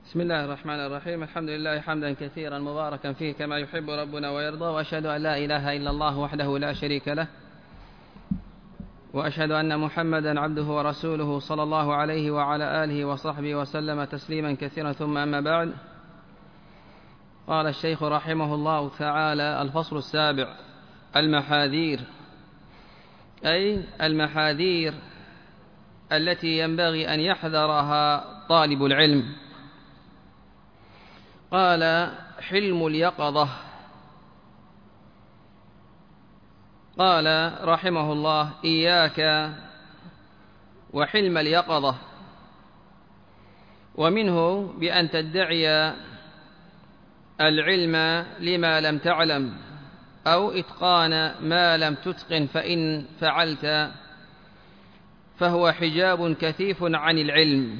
بسم الله الرحمن الرحيم. الحمد لله حمدا كثيرا مباركا فيه كما يحب ربنا ويرضى، وأشهد أن لا إله إلا الله وحده لا شريك له، وأشهد أن محمدا عبده ورسوله صلى الله عليه وعلى آله وصحبه وسلم تسليما كثيرا. ثم أما بعد، قال الشيخ رحمه الله تعالى: الفصل السابع: المحاذير، أي المحاذير التي ينبغي أن يحذرها طالب العلم. قال: حلم اليقظة. قال رحمه الله: إياك وحلم اليقظة، ومنه بأن تدعي العلم لما لم تعلم، أو إتقان ما لم تتقن، فإن فعلت فهو حجاب كثيف عن العلم.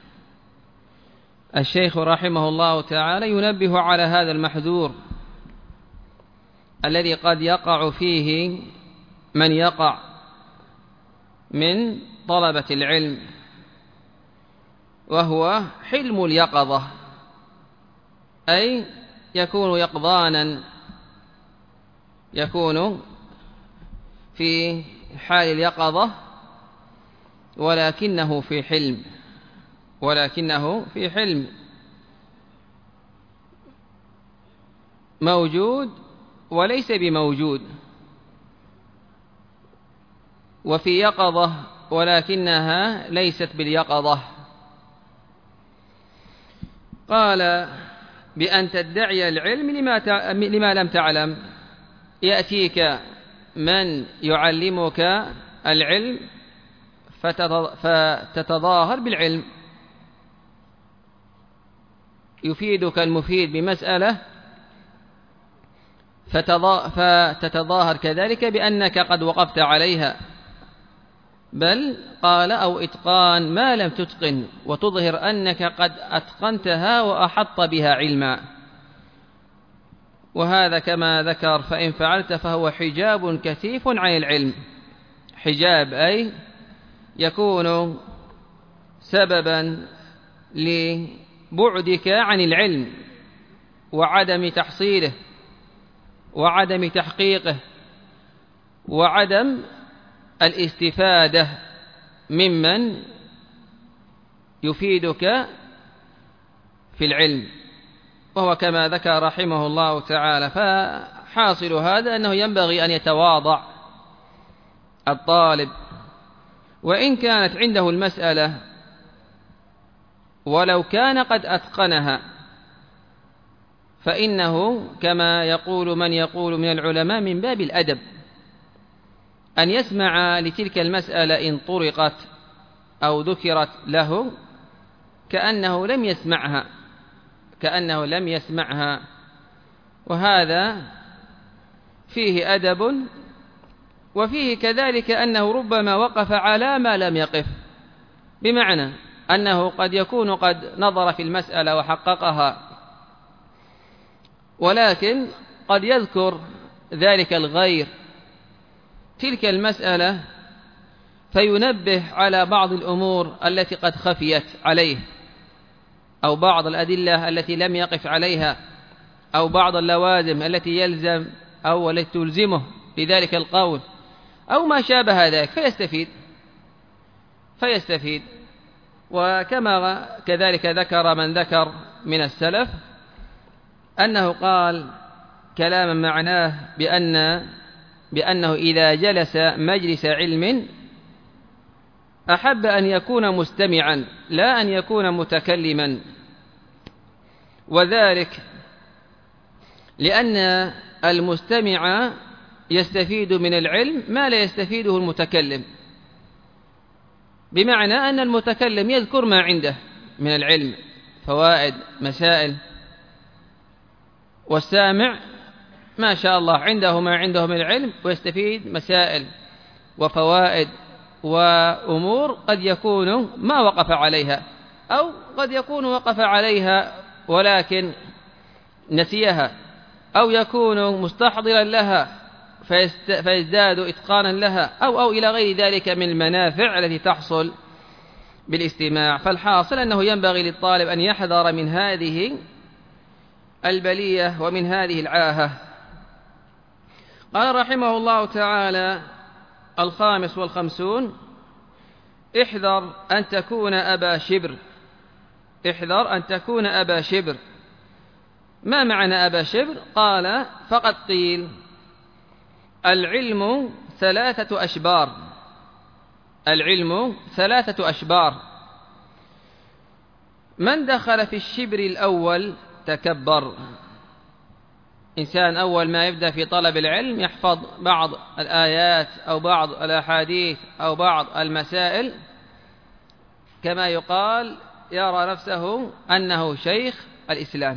الشيخ رحمه الله تعالى ينبه على هذا المحذور الذي قد يقع فيه من يقع من طلبة العلم، وهو حلم اليقظة، أي يكون يقظانا، يكون في حال اليقظة ولكنه في حلم موجود وليس بموجود، وفي يقظة ولكنها ليست باليقظة. قال: بأن تدعي العلم لما لم تعلم، يأتيك من يعلمك العلم فتتظاهر بالعلم، يفيدك المفيد بمسألة فتتظاهر كذلك بأنك قد وقفت عليها، بل قال: أو إتقان ما لم تتقن، وتظهر أنك قد أتقنتها وأحط بها علما. وهذا كما ذكر: فإن فعلت فهو حجاب كثيف عن العلم. حجاب أي يكون سببا لبعدك عن العلم وعدم تحصيله وعدم تحقيقه وعدم الاستفادة ممن يفيدك في العلم. وهو كما ذكر رحمه الله تعالى. فحاصل هذا أنه ينبغي أن يتواضع الطالب، وإن كانت عنده المسألة ولو كان قد أتقنها، فإنه كما يقول من يقول من العلماء من باب الأدب أن يسمع لتلك المسألة إن طرقت أو ذكرت له كأنه لم يسمعها، وهذا فيه أدب، وفيه كذلك أنه ربما وقف على ما لم يقف، بمعنى أنه قد يكون قد نظر في المسألة وحققها، ولكن قد يذكر ذلك الغير تلك المسألة فينبه على بعض الأمور التي قد خفيت عليه، أو بعض الأدلة التي لم يقف عليها، أو بعض اللوازم التي يلزم أو التي تلزمه بذلك القول، أو ما شابه ذلك، فيستفيد. وكما كذلك ذكر من ذكر من السلف أنه قال كلاما معناه بأنه إذا جلس مجلس علم أحب أن يكون مستمعا لا أن يكون متكلما، وذلك لأن المستمع يستفيد من العلم ما لا يستفيده المتكلم، بمعنى أن المتكلم يذكر ما عنده من العلم، فوائد، مسائل، والسامع ما شاء الله عنده ما عنده من العلم ويستفيد مسائل وفوائد وأمور قد يكون ما وقف عليها، أو قد يكون وقف عليها ولكن نسيها، أو يكون مستحضرا لها فيزداد إتقانا لها، أو إلى غير ذلك من المنافع التي تحصل بالاستماع. فالحاصل أنه ينبغي للطالب أن يحذر من هذه البلية ومن هذه العاهة. قال رحمه الله تعالى: 55. احذر أن تكون أبا شبر. احذر أن تكون أبا شبر. ما معنى أبا شبر؟ قال: فقد قيل العلم 3 أشبار. العلم 3 أشبار، من دخل في الشبر الأول تكبر. إنسان أول ما يبدأ في طلب العلم يحفظ بعض الآيات أو بعض الأحاديث أو بعض المسائل، كما يقال يرى نفسه أنه شيخ الإسلام.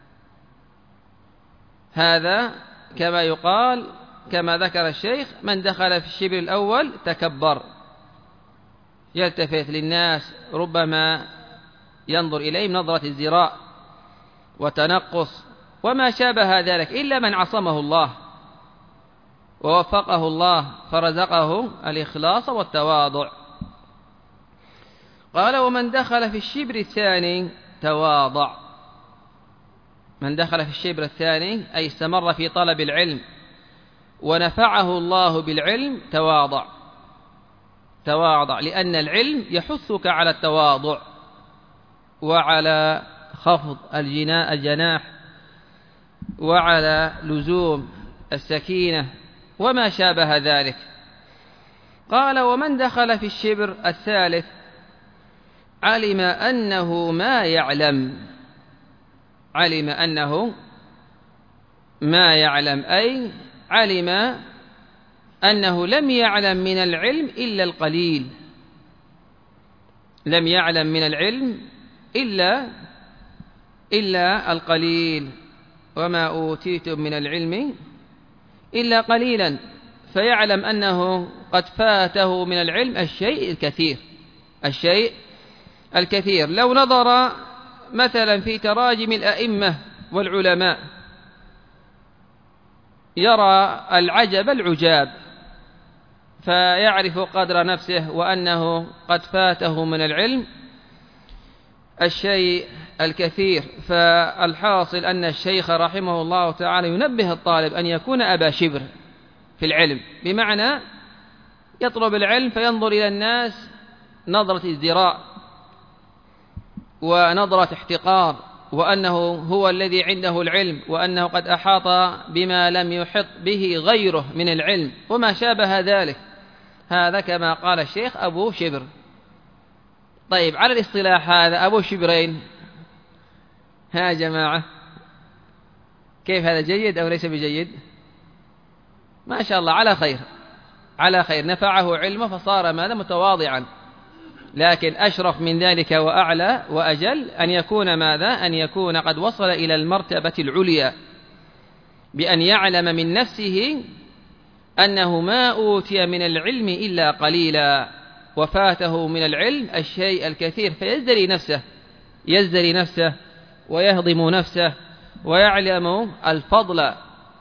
هذا كما يقال، كما ذكر الشيخ: من دخل في الشبر الأول تكبر، يلتفت للناس، ربما ينظر إليهم نظرة ازدراء وتنقص وما شابه ذلك، إلا من عصمه الله ووفقه الله فرزقه الإخلاص والتواضع. قال: ومن دخل في الشبر الثاني تواضع. من دخل في الشبر الثاني أي استمر في طلب العلم ونفعه الله بالعلم تواضع. تواضع لأن العلم يحثك على التواضع وعلى خفض الجناح وعلى لزوم السكينة وما شابه ذلك. قال: ومن دخل في الشبر الثالث علم أنه ما يعلم. علم أنه ما يعلم أي علم أنه لم يعلم من العلم إلا القليل. لم يعلم من العلم إلا القليل، وما أوتيتم من العلم إلا قليلا. فيعلم أنه قد فاته من العلم الشيء الكثير. الشيء الكثير. لو نظر مثلا في تراجم الأئمة والعلماء يرى العجب العجاب، فيعرف قدر نفسه وأنه قد فاته من العلم الشيء الكثير. فالحاصل أن الشيخ رحمه الله تعالى ينبه الطالب أن يكون أبا شبر في العلم، بمعنى يطلب العلم فينظر إلى الناس نظرة ازدراء ونظرة احتقار، وأنه هو الذي عنده العلم، وأنه قد أحاط بما لم يحط به غيره من العلم وما شابه ذلك. هذا كما قال الشيخ أبو شبر. طيب، على الاصطلاح هذا أبو شبرين، ها جماعة، كيف هذا؟ جيد أو ليس بجيد؟ ما شاء الله، على خير على خير. نفعه علمه فصار ماذا؟ متواضعا. لكن أشرف من ذلك وأعلى وأجل أن يكون ماذا؟ أن يكون قد وصل إلى المرتبة العليا بأن يعلم من نفسه أنه ما أوتي من العلم إلا قليلا، وفاته من العلم الشيء الكثير، يزدري نفسه ويهضم نفسه ويعلم الفضل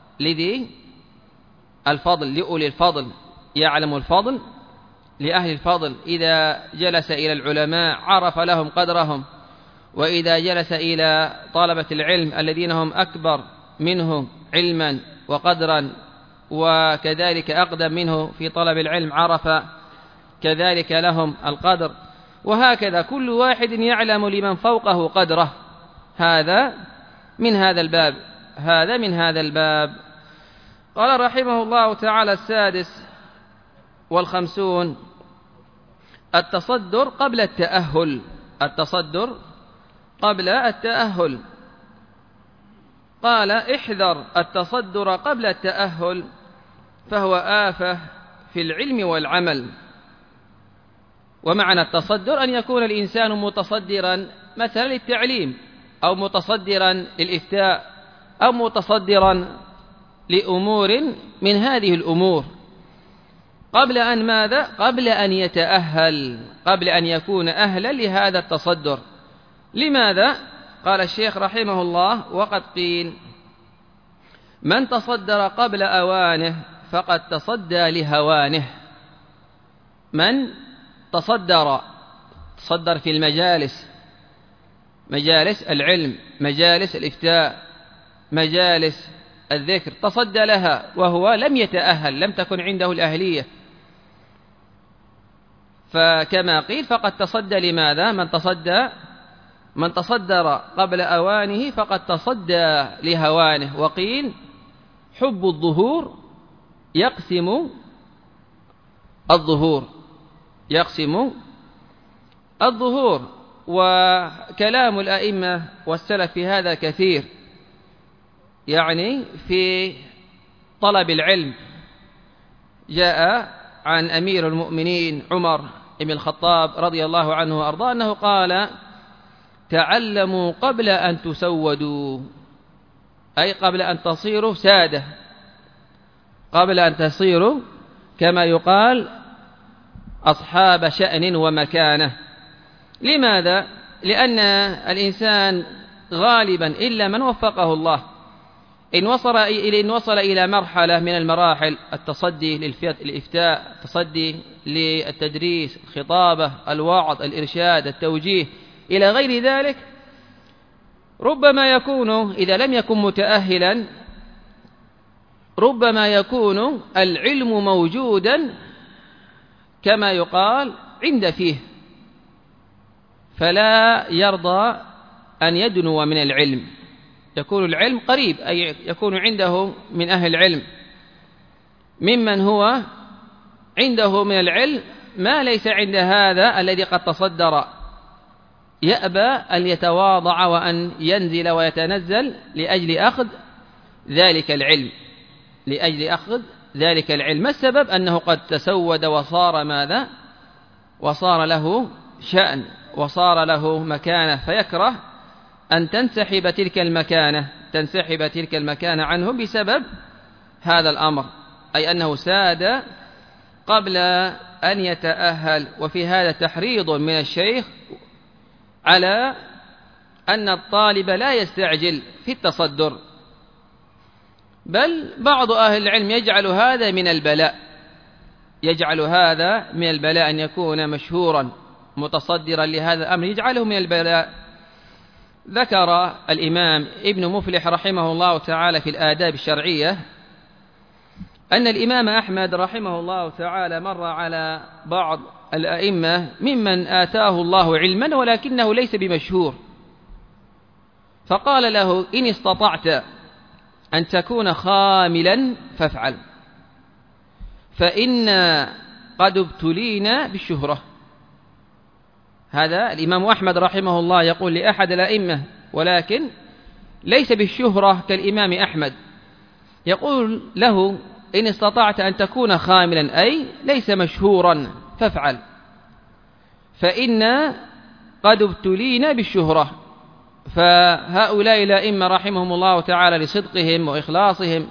لأولي الفضل، يعلم الفضل لأهل الفضل. إذا جلس إلى العلماء عرف لهم قدرهم، وإذا جلس إلى طلبة العلم الذين هم أكبر منه علما وقدرا وكذلك أقدم منه في طلب العلم عرف كذلك لهم القدر، وهكذا كل واحد يعلم لمن فوقه قدره. هذا من هذا الباب. قال رحمه الله تعالى: 56. التصدر قبل التأهل. التصدر قبل التأهل. قال: احذر التصدر قبل التأهل فهو آفة في العلم والعمل. ومعنى التصدر أن يكون الإنسان متصدرا مثلا للتعليم، أو متصدرا للإفتاء، أو متصدرا لأمور من هذه الأمور قبل أن ماذا؟ قبل أن يتأهل، قبل أن يكون أهلا لهذا التصدر. لماذا؟ قال الشيخ رحمه الله: وقد قيل من تصدر قبل أوانه فقد تصدى لهوانه. من تصدر تصدر في المجالس، مجالس العلم، مجالس الإفتاء، مجالس الذكر، تصدى لها وهو لم يتأهل، لم تكن عنده الأهلية. فكما قيل فقد تصدى لماذا؟ من تصدر قبل أوانه فقد تصدى لهوانه. وقيل حب الظهور يقسم الظهور. وكلام الأئمة والسلف في هذا كثير، يعني في طلب العلم. جاء عن أمير المؤمنين عمر بن الخطاب رضي الله عنه وأرضاه أنه قال: تعلموا قبل أن تسودوا، أي قبل أن تصيروا سادة، قبل أن تصيروا كما يقال أصحاب شأن ومكانة. لماذا؟ لأن الإنسان غالبا إلا من وفقه الله إن وصل إلى مرحلة من المراحل، التصدي للإفتاء، التصدي للتدريس، الخطابة، الوعظ، الإرشاد، التوجيه، إلى غير ذلك، ربما يكون إذا لم يكن متأهلا ربما يكون العلم موجودا كما يقال عند فيه، فلا يرضى أن يدنو من العلم. يكون العلم قريب، أي يكون عنده من أهل العلم ممن هو عنده من العلم ما ليس عند هذا الذي قد تصدر. يأبى أن يتواضع وأن ينزل ويتنزل لأجل أخذ ذلك العلم، ما السبب؟ أنه قد تسود وصار ماذا؟ وصار له شأن وصار له مكانة، فيكره أن تنسحب تلك المكانة عنه بسبب هذا الأمر، أي أنه ساد قبل أن يتأهل. وفي هذا تحريض من الشيخ على أن الطالب لا يستعجل في التصدر، بل بعض أهل العلم يجعل هذا من البلاء، أن يكون مشهورا متصدرا لهذا الأمر يجعله من البلاء. ذكر الإمام ابن مفلح رحمه الله تعالى في الآداب الشرعية أن الإمام أحمد رحمه الله تعالى مر على بعض الأئمة ممن آتاه الله علما ولكنه ليس بمشهور، فقال له: إن استطعت أن تكون خاملا فافعل، فإنا قد ابتلينا بالشهرة. هذا الإمام أحمد رحمه الله يقول لأحد الأئمة ولكن ليس بالشهرة كالإمام أحمد، يقول له: إن استطعت أن تكون خاملا، أي ليس مشهورا، فافعل، فإنا قد ابتلينا بالشهرة. فهؤلاء الأئمة رحمهم الله تعالى لصدقهم وإخلاصهم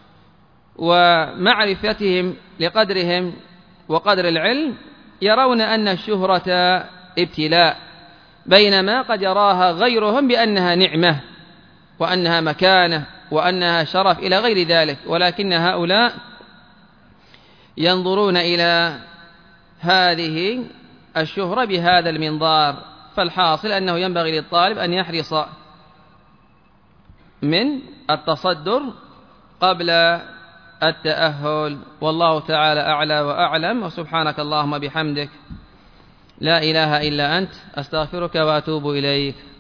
ومعرفتهم لقدرهم وقدر العلم يرون أن الشهرة ابتلاء، بينما قد يراها غيرهم بأنها نعمة وأنها مكانة وأنها شرف إلى غير ذلك، ولكن هؤلاء ينظرون إلى هذه الشهرة بهذا المنظار. فالحاصل أنه ينبغي للطالب أن يحرص من التصدر قبل التأهل، والله تعالى أعلى وأعلم. وسبحانك اللهم بحمدك، لا إله إلا أنت، أستغفرك وأتوب إليك.